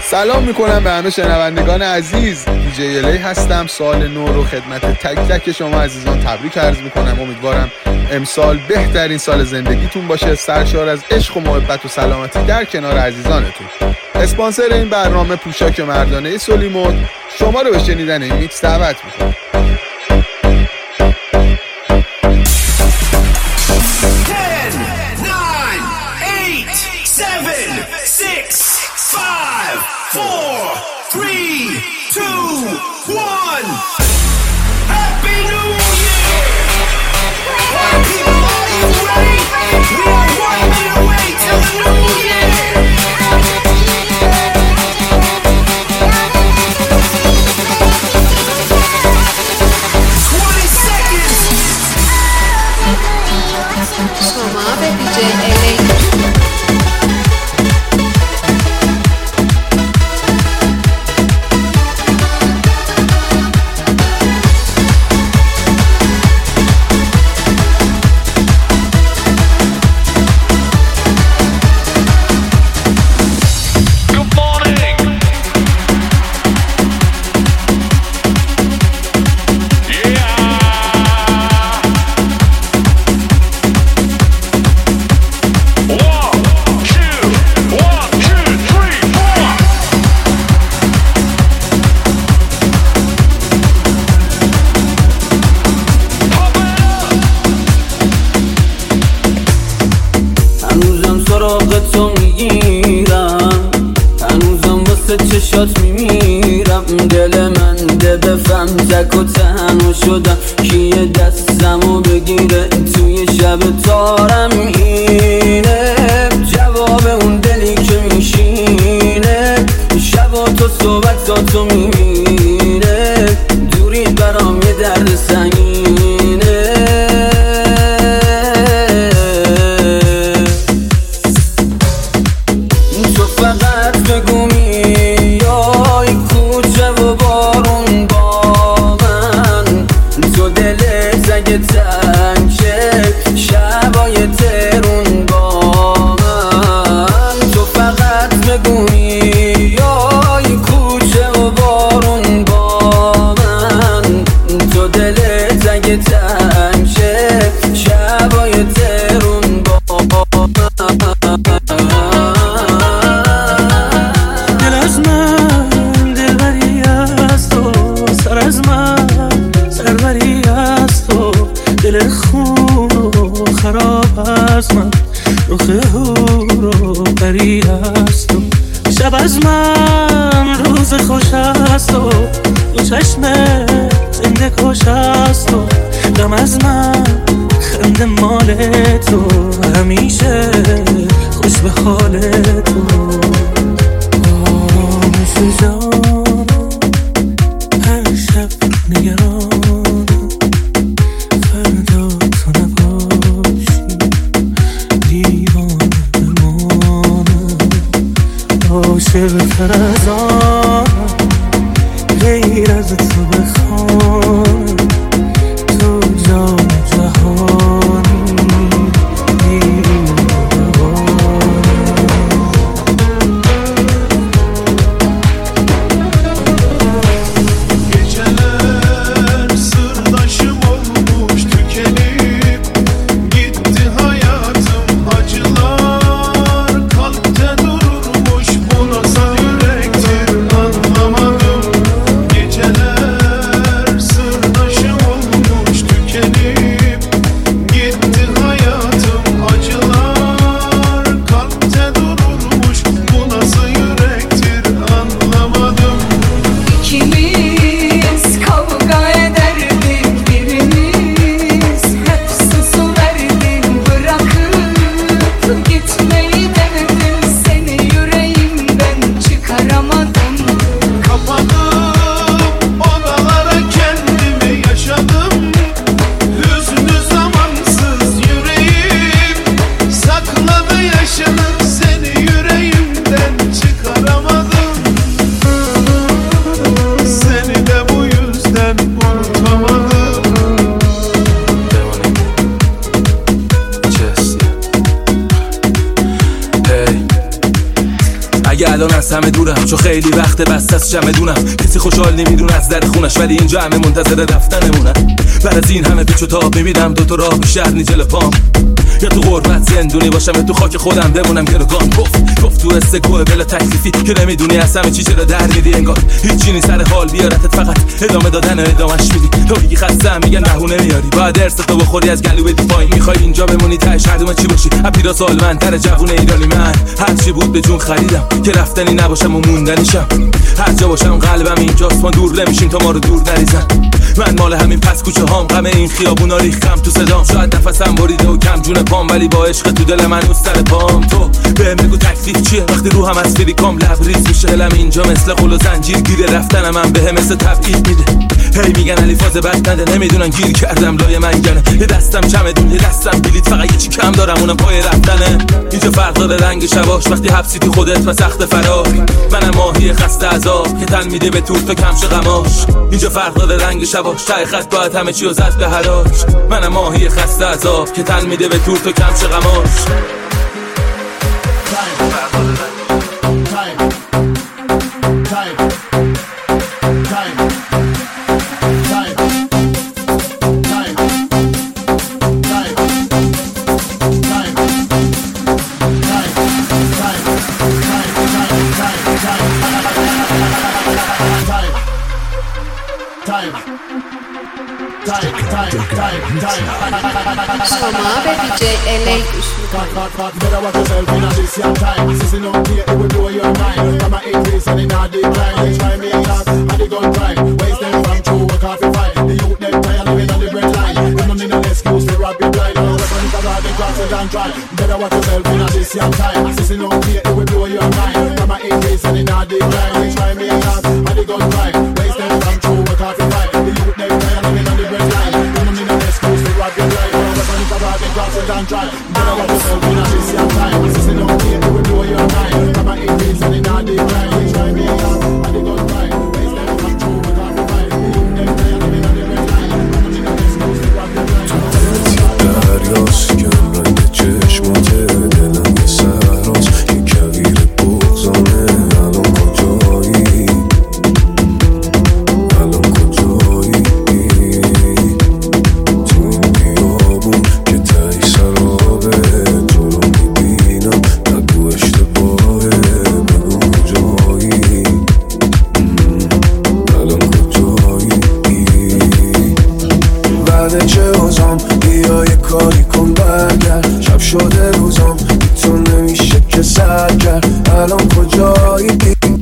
سلام میکنم به همه شنوندگان عزیز. دیجی الی هستم. سال نو رو خدمت تک تک شما عزیزان تبریک عرض میکنم. امیدوارم امسال بهترین سال زندگیتون باشه، سرشار از عشق و محبت و سلامتی در کنار عزیزانتون. اسپانسر این برنامه پوشاک مردانه سلیمود شما رو به شنیدن این میکس دعوت میکنم. چشات میمیرم، دل من ده بفهم تک و تنها شدم. کیه دستمو بگیره توی شب تارم اینه، جواب اون دلی که میشینه شبا تو صحبتاتو میبینه، دوری برام یه درد سنگینه. تو فقط بگو تنگه شبای ترون با من، تو فقط بگویی یای کوچه و بارون با من، تو دلت اگه تنگ شه شبای ترون با من. دل از من دلبری از تو، سر از من سربری از تو، دل خون و خراب از من، رخ هور و پری از تو. شب از من روز خوش از تو، دو چشم زنده کش از تو. غم از من خنده مال تو، همیشه خوش به حال تو. آرامش جانم هر شب نگران، عاشق تر از آن غیر از تو بخوان، تو جان جهانی دیرین geceler sırdaşım olmuş tükenip gitti hayatım, acılar kalpte durmuş, bu nasıl yürektir anlamadım. Geceler اگه الان از همه دورم، چون خیلی وقت بس از چمدونم. کسی خوشحال نمیدونه از در خونش، ولی اینجا همه منتظر رفتنمونن. بعد از این همه پیچ و تاب میبینم دو تا راه بیشتر نی جلو پام. یا تو غربت زندونی باشم یا تو خاک خودم بمونم گروگان. گفت تو استگوه بلا تکلیفی که نمیدونی از همه چی چرا در میدی، انگار هیچی نی سر حال بیارتت، فقط ادامه دادن و ادامش میدی. تو میگی خستم، میگن بهونه میاری، باید ارثتو بخوری از گلو بدی پایین. میخوای اینجا بمونی تهش معلومه چی باشی، اپیرا سالمندتر جوون ایرانی. من هر چی بود به جون خریدم که رفتنی نباشم و موندنیشم. هر جا باشم قلبم اینجاست، ما دور نمیشیم تا ما رو دور نریزن. من مال همین پس کوچه هام، غم این خیابونا ریختم تو صدام. شاید نفسم بریده و کم جون پام، ولی با عشق تو دل من سر پام. تو بهم بگو تکلیف چیه وقتی روحم از فریکام لبریز میشه. دلم اینجا مثل قل و زنجیر گیره، رفتنم من بهم مثل تبعید میده. هی میگن علی فاز بد نده، نمیدونن گیر کردم لای منگنه. یه دستم چمدون، یه دستم بلیط، فقط یه چی کم دارم اونم پای رفتنه. اینجا فرق داره رنگ شباش، وقتی حبسی تو خودت و سخت فرار. منم ماهی خسته عذاب که تن میده به تور تا کمش غماش. اینجا فرق داره رنگ شباش، ته خط باید همه چی رو زد به حراج. منم ماهی خسته عذاب که تن میده به تور تا کمش غماش. شما به DJ LA گوش میکنید. Better watch yourself in this your time. Sissing up here, it will blow your mind. From my 80s and in a decline. They try me a lot, and they gon' try. Waste them from true, work off your fight. The youth them tired living on the bread line. There's no need an excuse to rob your blind. No weapons are hard, they cross it and try. Better watch yourself in this your time. Sissing up here, it will blow your mind. From my 80s and in a decline. They try me a lot, and they gon' try. Waste them from true, work off your fight. The youth them tired living on the bread line. There's no need an excuse to rob your blind. No weapons are hard, they cross it and try. Better watch yourself in this your time. Sissing up here, it will blow your mind. From my 80s and in a decline. They try me a lot, and they gon' try. Waste them from true, work off your fight. The youth them tired living on the bread line. There's no need an excuse to rob your blind. دریاست که رنگ چشماته، دلم یه صحراست یه کویر بغضانه. الان کجایی؟ الان کجایی؟ تو این بیابون که تایی سرابه، تو رو میبینم نگو اشتباهه. بگو کجایی؟ الان کجایی؟ بعد چه اوزام بیا یه کاری کن برگرد. شب شده روزام بی تو نمیشه که سر کرد. الان کجایی؟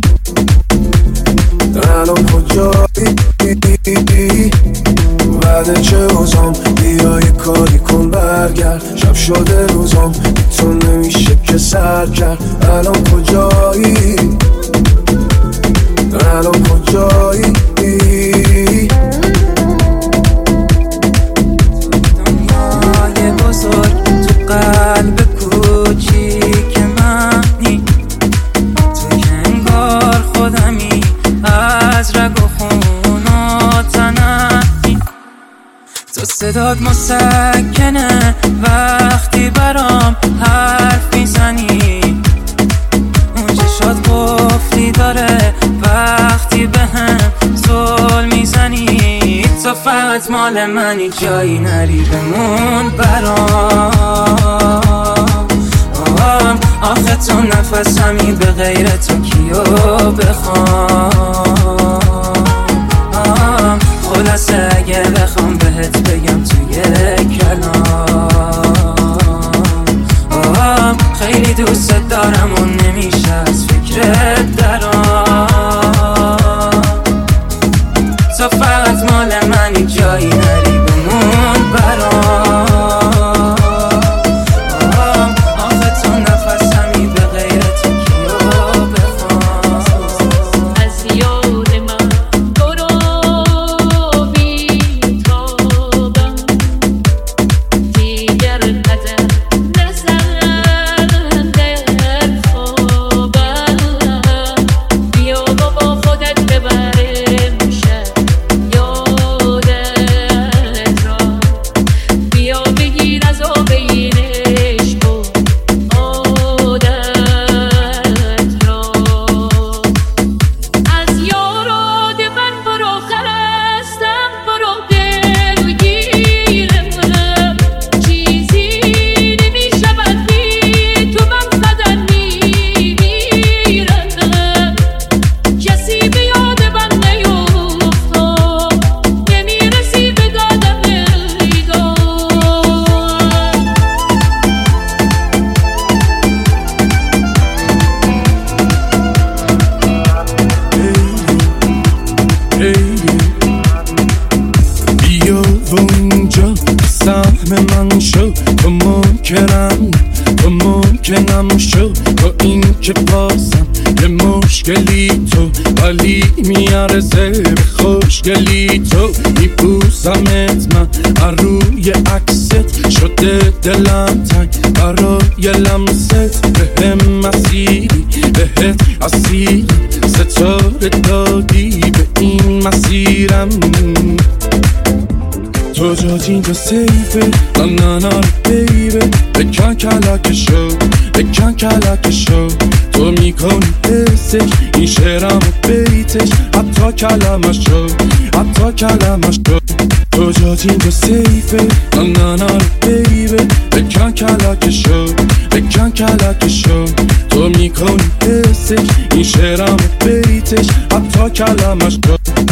الان کجایی؟ بعد چه اوزام بیا یه کاری کن برگرد. شب شده روزام بی تو نمیشه که سر کرد. الان کجایی؟ الان کجایی؟ دنیای بزرگ تو قلب کوچیک منی، تو که انگار خودمی از رگ و خون و تنمی. تو صدات مسکنه وقتی برام حرف میزنی، اون چشات قفلی داره وقتی بهم زل میزنی. تو فقط مال منی، جایی نری بمون برام. آخه تو نفسمی، به غیر تو کیو بخوام. خلاصه اگه بخوام بهت بگم توی کلام، خیلی دوست دارم و نمیشه از فکرت درام. تو فقط مال منی، جایی نری بمون برام. آخه تو نفسمی، به غیر تو کیو بخوام. از یاد من برو بیتابم، دیگر قدم نزن در خوابم. این که بازم یه مشکلی تو ولی میارزه به خوشگلی تو میبوسمت من روی عکست شده دلم تنگ برای لمست بهم مسیری بهت اسیرم ستاره دادی به این مسیرم تو جاج اینجا سیفه نه بیبه بکن کلک شو تو میکنی حسش این شعرم و بیتش حتی کلمش شو تو جاج اینجا سیفه نه بیبه بکن کلک شو تو میکنی حسش این شعرم و بیتش حتی کلمش شو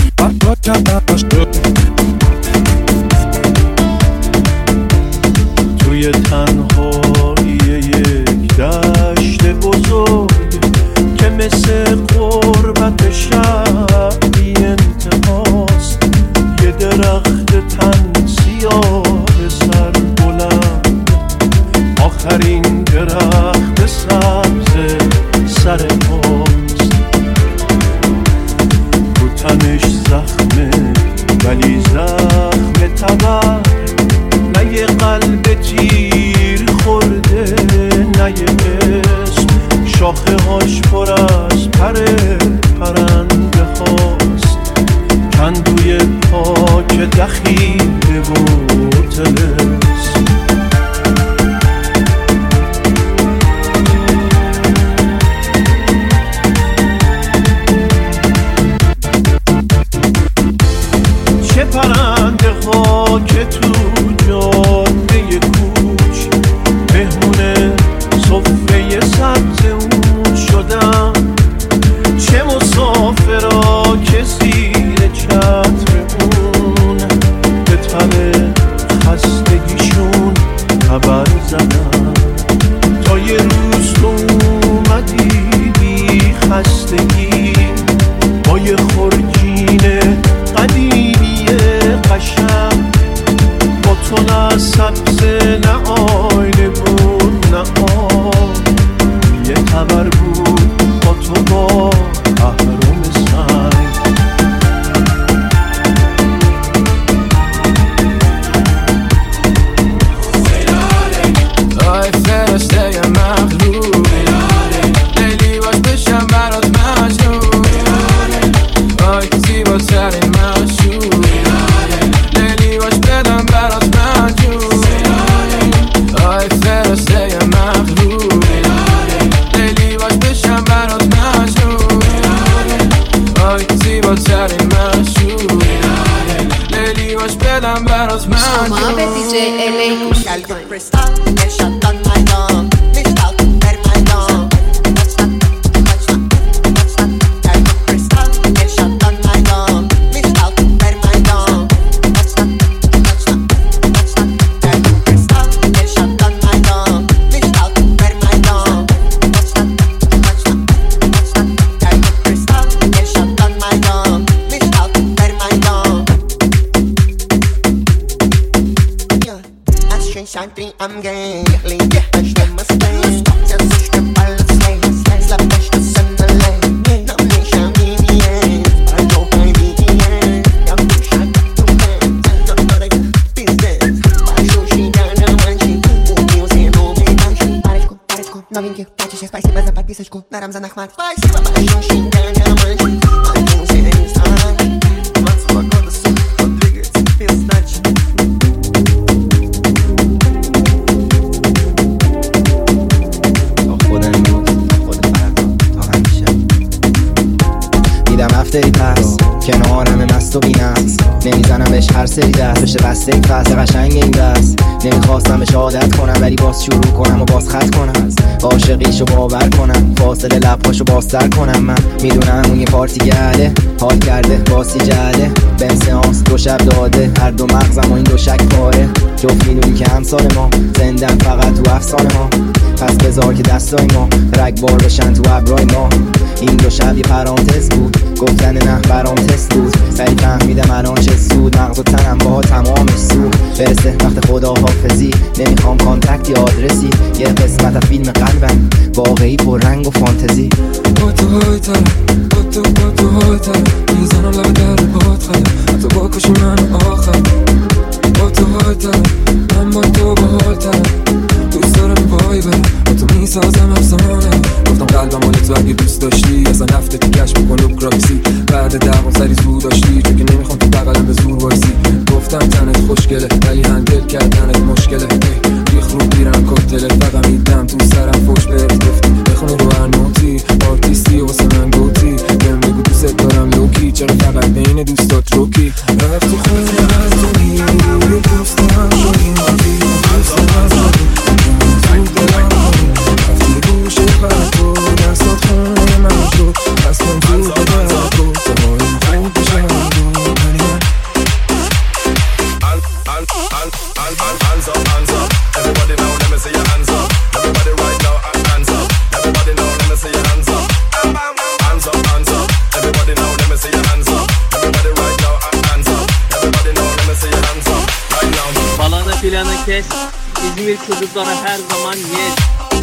توی تنهایی یک دشت بزرگ که مثل غربت شب بی انتهاست یه درخت تن سیاه سر بلند آخرین درخت سبز سر پاست رو تنش زخمه ولی زخم تبر نه یه قلب تیر خورده نه یه اسم شاخه هاش پر از پرنده خواست کندوی پاک دخیل و تلس چه پرنده ها که تو جاده کوچ مهمون صفحه سبز اون شدن چه مسافرها که زیر چتر اون به تب خستگیشون خبر زدن تا یه روز تو اومدی بی خستگی با یه خورجین قدیمی قشنگ با تو نه سبز نه آینه بود نه آب یه خبر بود با تو با اهرام سنگ آی فرشته مغلوب لیلی باش بشم برات مجنون آی زیباترین معشوق لیلی باش بدم برات مجنون آی فرشته مغلوب لیلی باش بشم برات مجنون آی زیباترین معشوق لیلی باش بدم برات مجنون شما به دیجی الی گوش کنید. I'm gay, ich nehme es gleich. Setz dich für alles Slaves, lass mich das in der Lane. Noch nicht am Indien, I go by VPN. Ja, du schaut, du kennst, noch not a business. Большущий динаманчик, убился новый танчик. Парочку, новеньких, прячешься, спасибо за подписочку на Рамзан Ахмат. Спасибо, большущий динаманчик, убился инстаграм. 22 года, сука, он двигается без сдачи. هفته‌ای پس کنارم مست و بی‌نقص نمیزنم بهش هر سری دست بشه بسته این فصل قشنگ این دست نمیخواستم بهش عادت کنم ولی باز شروع کنم و باز خط کنم عاشقیشو باور کنم فاصله لبهاشو بازتر کنم من میدونم اون یه پارتی گرده حال کرده باسی جده بهم سیانس 2 شب داده هر دو مغزم و این دو شک پاره جفت میدونی که همسال ما زندن فقط تو افسانه ها پس بذار که دستای ما رگبار بشن تو ابرای ما این دو شب یه پرانتز بود گفتن نه برام مثل بود. سری فهمیدم الان چه سود، مغز و تنم با تمامش سود. برسه وقت خدا حافظی، نمیخوام کانتکت یا آدرسی. یه قسمت فیلم قلبم واقعی پر رنگ و فانتزی. با تو های تره، با تو های تره، میزنم لب در باد خده، حتی با کشی من آخر. با تو های تره، من با تو با حال تره، دوست دارم پای بره، با تو میسازم افسانه. گفتم قلبم مال تو اگه دوست داشتی، اصلا نفته تو کشم بکن و گرافیسی. بعد درمان سری زود داشتی، چون که نمیخوام تو بقلم به زور وایسی. گفتم تنت خوشگله ولی هندل کردنت مشکله. ریخ رو بیرم کوکتله، فقط میدم تو سرم فوش بهت گفتی بخونه رو هر نوتی. آرتیستی واسه من گوتی، بهم بگو دوست دارم لوکی، چرا فقط بین دوستات روکی. رفتی خونه از تو میری، دوست دارم شدیم آدی، دوست دارم شدیم تو دلم آدی. رفتی گوشه برکو، دستات خونه من شد، از من تو بدرکو، تمایی خود بشم دو. Hands up, hands up. Everybody now, let me see your hands up. Everybody right now, hands up. Everybody now, let me see your hands up. Hands up, hands up. Everybody now, let me see your hands up. Everybody right now, hands up. Everybody now, let me see your hands up. Right now. Falanı filanı kes. İzmir çocuklara her zaman yes.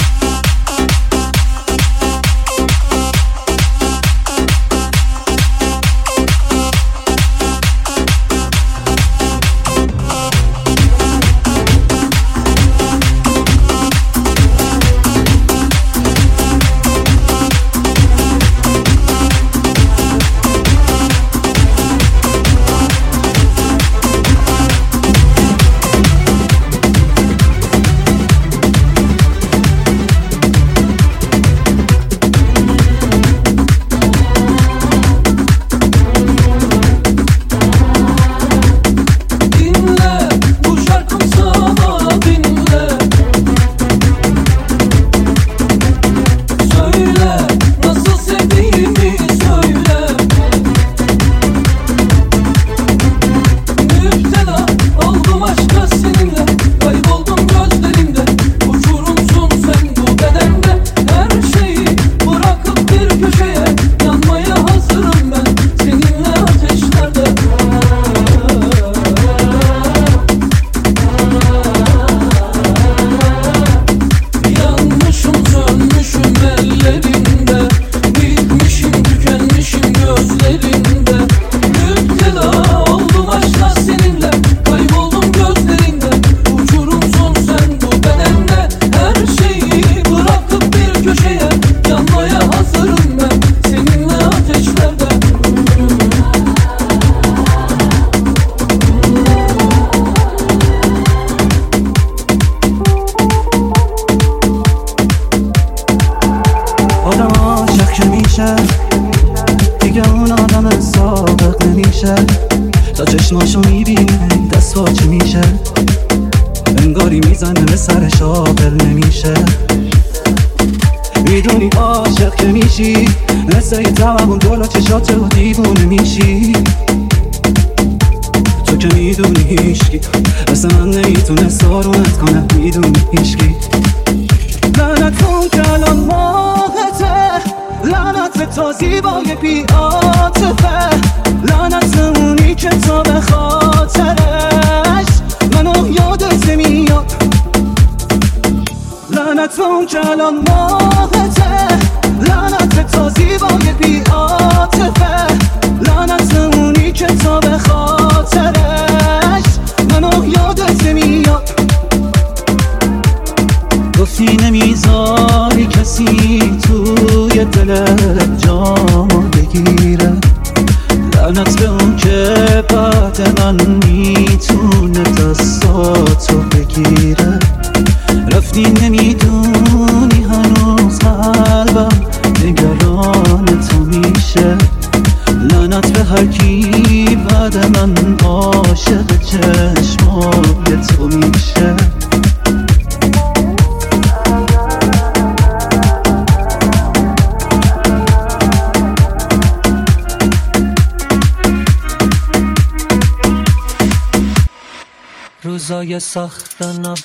روزای سخت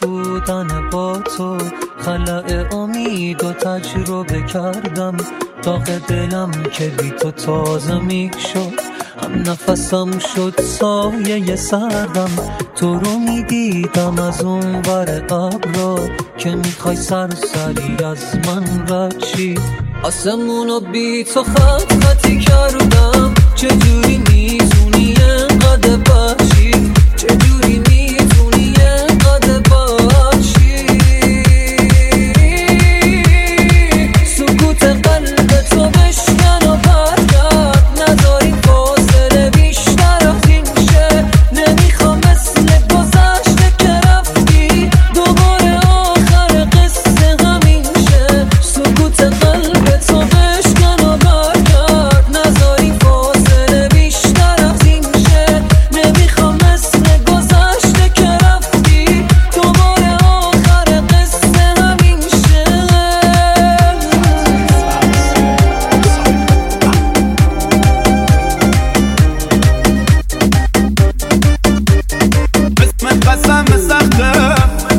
نبودن با تو، خلأ امید و تجربه کردم. داغ دلم که بی تو تازه میشد، هم نفسم شد سایه سردم، تو رو میدیدم از اون ور ابرا که میخوای سری از من رد چی. آسمونو بی تو خط خطی کردم، چجوری میتونی انقدر بچی، چجوری میتونی انقدر بچی. سکوت قلب تو بشکن و برگرد، نذاری فاصله بیشتر از این شه. نمیخوام مثل گذشته که رفتی دوباره آخر قصه همین شه. سکوت قلب تو بشکن و برگرد، نذاری فاصله بیشتر از این شه. نمیخوام مثل گذشته که رفتی دوباره آخر قصه همین شه. اسمت قسم سختم،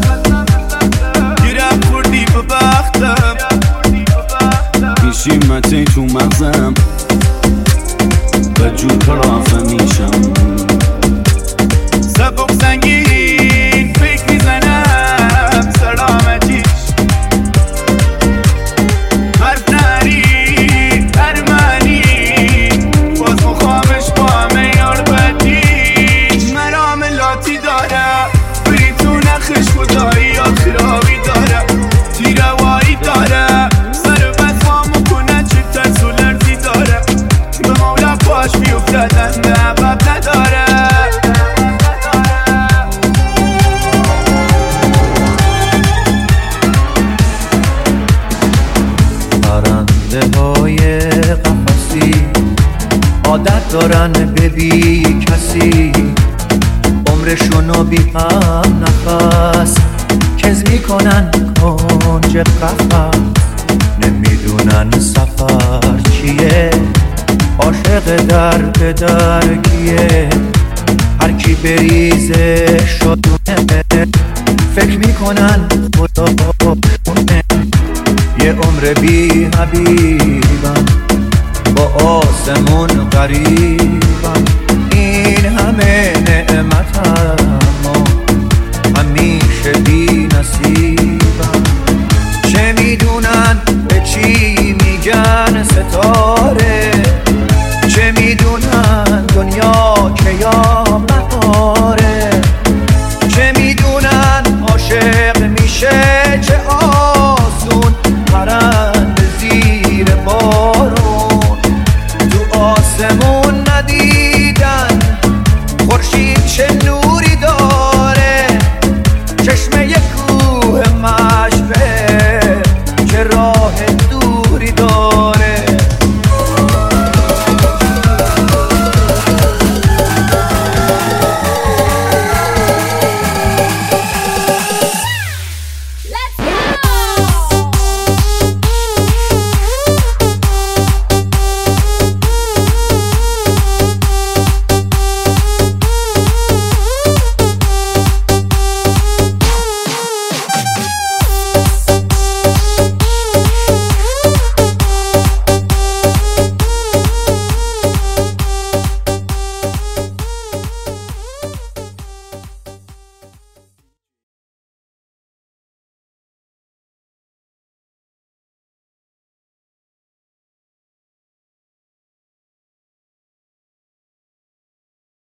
گیرم خوردی به بختم، میشی متی تو مغزم، بجور کلافه میشم. سبک سنگین فکر میزنم سلامتیش، حرف نری ارمنی باز مخوامش با همه یار بدی. مرام لاتی داره بری تو نخش خدایی یا خرابی داره، تیروایی داره سر بزمامو کنه چه ترسولردی داره. به مولا پاش بیفتدن به عقب نداره. پرنده های قفسی عادت دارن به بی کسی، عمرشونو بی غم نفس کز میکنن کنج قفس. نمیدونن سفر چیه، عاشق در به در کیه، هر کی بریزه شدونه فکر میکنن خدا خونه. یه عمر بی حبیبم با آسمون غریبم، این همه نعمت اما همیشه بی نصیبم. چه میدونن به چی میگن ستاره،